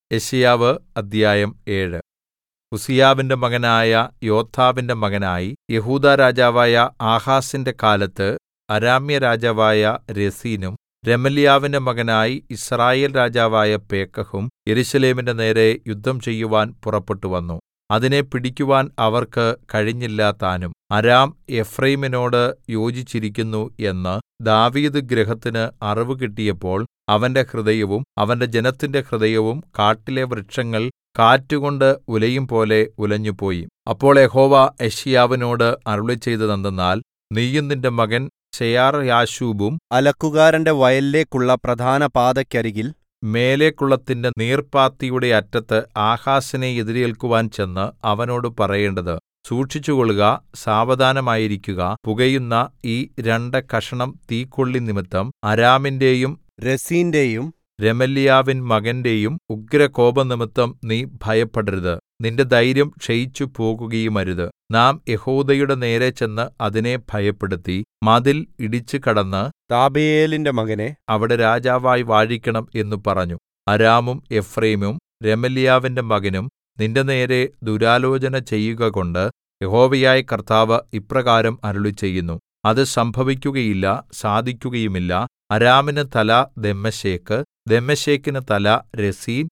യെശയ്യാവ് അദ്ധ്യായം 7. ഉസ്സീയാവിന്റെ മകനായ യോഥാമിന്റെ മകനായി യെഹൂദാ രാജാവായ ആഹാസിന്റെ കാലത്ത് അരാമ്യരാജാവായ രെസീനും രെമല്യാവിന്റെ മകനായി യിസ്രായേൽ രാജാവായ പേക്കഹും യെരൂശലേമിന്റെ നേരെ യുദ്ധം ചെയ്യുവാൻ പുറപ്പെട്ടുവന്നു. അതിനെ പിടിക്കുവാൻ അവർക്ക് കഴിഞ്ഞില്ലതാനും. അരാം എഫ്രയീമിനോട് യോജിച്ചിരിക്കുന്നു എന്ന് ദാവീദ് ഗൃഹത്തിന് അറിവ് കിട്ടിയപ്പോൾ അവന്റെ ഹൃദയവും അവന്റെ ജനത്തിന്റെ ഹൃദയവും കാട്ടിലെ വൃക്ഷങ്ങൾ കാറ്റുകൊണ്ട് ഉലയുംപോലെ ഉലഞ്ഞുപോയി. അപ്പോൾ യഹോവ യെശയ്യാവിനോട് അരുളിച്ചെയ്തതെന്തെന്നാൽ, നീയും നിന്റെ മകൻ ശെയാർയാശൂബും അലക്കുകാരന്റെ വയലിലേക്കുള്ള പ്രധാന പാതയ്ക്കരികിൽ മേലെക്കുളത്തിന്റെ നീർപ്പാത്തിയുടെ അറ്റത്ത് ആഹാസിനെ എതിരേൽക്കുവാൻ ചെന്ന് അവനോട് പറയേണ്ടത്, സൂക്ഷിച്ചുകൊള്ളുക, സാവധാനമായിരിക്കുക. പുകയുന്ന ഈ 2 കഷണം തീക്കൊള്ളി നിമിത്തം അരാമിന്റെയും രെസീന്റെയും രെമല്യാവിൻ മകന്റെയും ഉഗ്രകോപംനിമിത്തം നീ ഭയപ്പെടരുത്. നിന്റെ ധൈര്യം ക്ഷയിച്ചു പോകുകയുമരുത്. നാം യെഹൂദയുടെ നേരെ ചെന്ന് അതിനെ ഭയപ്പെടുത്തി മതിൽ ഇടിച്ചുകടന്ന് താബെയേലിന്റെ മകനെ അവിടെ രാജാവായി വാഴിക്കണം എന്നു പറഞ്ഞു. അരാമും എഫ്രയീമും രെമല്യാവിന്റെ മകനും നിന്റെ നേരെ ദുരാലോചന ചെയ്യുകകൊണ്ട് യഹോവയായ കർത്താവ് ഇപ്രകാരം അരുളിച്ചെയ്യുന്നു, അത് സംഭവിക്കുകയില്ല, സാധിക്കുകയുമില്ല. അരാമിന് തല ദമ്മേശെക്ക്, ദമ്മേശെക്കിന് തല രെസീൻ.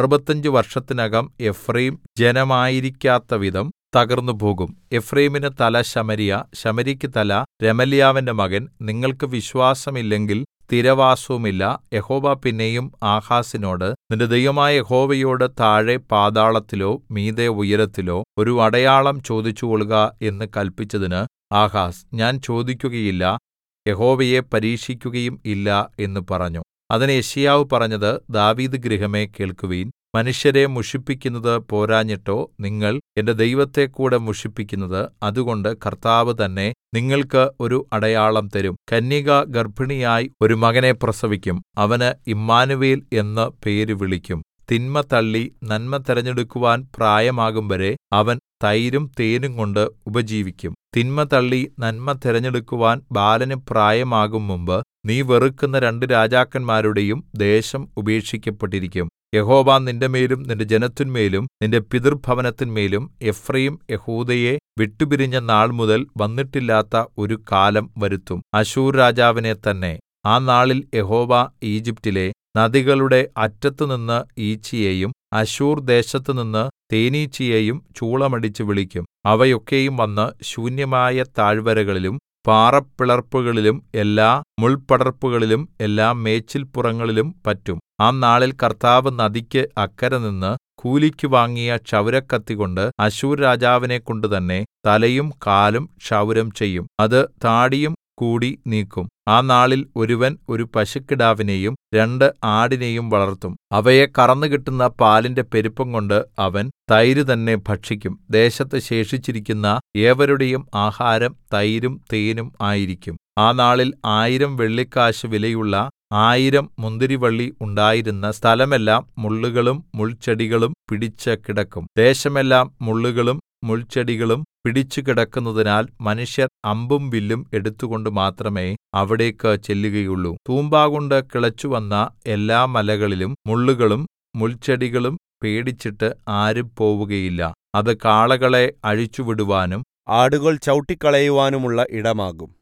65 വർഷത്തിനകം എഫ്രയീം ജനമായിരിക്കാത്തവിധം തകർന്നുപോകും. എഫ്രയീമിന് തല ശമര്യ, ശമര്യയ്ക്ക് തല രെമല്യാവിന്റെ മകൻ. നിങ്ങൾക്ക് വിശ്വാസമില്ലെങ്കിൽ സ്ഥിരവാസവുമില്ല. യഹോവ പിന്നെയും ആഹാസിനോട്, നിന്റെ ദൈവമായ യഹോവയോട് താഴെ പാതാളത്തിലോ മീതെ ഉയരത്തിലോ ഒരു അടയാളം ചോദിച്ചുകൊള്ളുക എന്ന് കല്പിച്ചതിന് ആഹാസ്, ഞാൻ ചോദിക്കുകയില്ല, യഹോവയെ പരീക്ഷിക്കുകയും ഇല്ല എന്ന് പറഞ്ഞു. അതിന് യെശയ്യാവ് പറഞ്ഞത്, ദാവീദ് ഗൃഹമേ കേൾക്കുവിൻ. മനുഷ്യരെ മുഷിപ്പിക്കുന്നത് പോരാഞ്ഞിട്ടോ നിങ്ങൾ എന്റെ ദൈവത്തെ കൂടെ മുഷിപ്പിക്കുന്നത്? അതുകൊണ്ട് കർത്താവ് തന്നെ നിങ്ങൾക്ക് ഒരു അടയാളം തരും. കന്യക ഗർഭിണിയായി ഒരു മകനെ പ്രസവിക്കും. അവന് ഇമ്മാനുവേൽ എന്ന് പേര് വിളിക്കും. തിന്മ തള്ളി നന്മ തിരഞ്ഞെടുക്കുവാൻ പ്രായമാകുംവരെ അവൻ തൈരും തേനും കൊണ്ട് ഉപജീവിക്കും. തിന്മ തള്ളി നന്മ തിരഞ്ഞെടുക്കുവാൻ ബാലന് പ്രായമാകും മുമ്പ് നീ വെറുക്കുന്ന 2 രാജാക്കന്മാരുടെയും ദേശം ഉപേക്ഷിക്കപ്പെട്ടിരിക്കും. യഹോവ നിന്റെമേലും നിന്റെ ജനത്തിന്മേലും നിന്റെ പിതൃഭവനത്തിന്മേലും എഫ്രയീം യെഹൂദയെ വിട്ടുപിരിഞ്ഞ നാൾമുതൽ വന്നിട്ടില്ലാത്ത ഒരു കാലം വരുത്തും, അശ്ശൂർ രാജാവിനെ തന്നെ. ആ നാളിൽ യഹോവ ഈജിപ്റ്റിലെ നദികളുടെ അറ്റത്തുനിന്ന് ഈച്ചയെയും അശ്ശൂർ ദേശത്തുനിന്ന് തേനീച്ചയെയും ചൂളമടിച്ച് വിളിക്കും. അവയൊക്കെയും വന്ന് ശൂന്യമായ താഴ്വരകളിലും പാറപ്പിളർപ്പുകളിലും എല്ലാ മുൾപടർപ്പുകളിലും എല്ലാ മേച്ചിൽപ്പുറങ്ങളിലും പറ്റും. ആ നാളിൽ കർത്താവ് നദിക്ക് അക്കരെ നിന്ന് കൂലിക്ക് വാങ്ങിയ ക്ഷൗരക്കത്തികൊണ്ട് അശ്ശൂർ രാജാവിനെക്കൊണ്ട് തന്നെ തലയും കാലും ക്ഷൗരം ചെയ്യും. അത് താടിയും കൂടി നീക്കും. ആ നാളിൽ ഒരുവൻ ഒരു പശുക്കിടാവിനെയും 2 ആടിനെയും വളർത്തും. അവയെ കറന്നുകിട്ടുന്ന പാലിന്റെ പെരുപ്പംകൊണ്ട് അവൻ തൈര് തന്നെ ഭക്ഷിക്കും. ദേശത്ത് ശേഷിച്ചിരിക്കുന്ന ഏവരുടെയും ആഹാരം തൈരും തേനും ആയിരിക്കും. ആ നാളിൽ 1000 വെള്ളിക്കാശ് വിലയുള്ള 1000 മുന്തിരിവള്ളി ഉണ്ടായിരുന്ന സ്ഥലമെല്ലാം മുള്ളുകളും മുൾച്ചെടികളും പിടിച്ച് കിടക്കും. ദേശമെല്ലാം മുള്ളുകളും മുൾച്ചെടികളും പിടിച്ചുകിടക്കുന്നതിനാൽ മനുഷ്യർ അമ്പും വില്ലും എടുത്തുകൊണ്ട് മാത്രമേ അവിടേക്ക് ചെല്ലുകയുള്ളൂ. തൂമ്പാകൊണ്ട് കിളച്ചുവന്ന എല്ലാ മലകളിലും മുള്ളുകളും മുൾച്ചെടികളും പേടിച്ചിട്ട് ആരും പോവുകയില്ല. അത് കാളകളെ അഴിച്ചുവിടുവാനും ആടുകൾ ചവിട്ടിക്കളയുവാനുമുള്ള ഇടമാകും.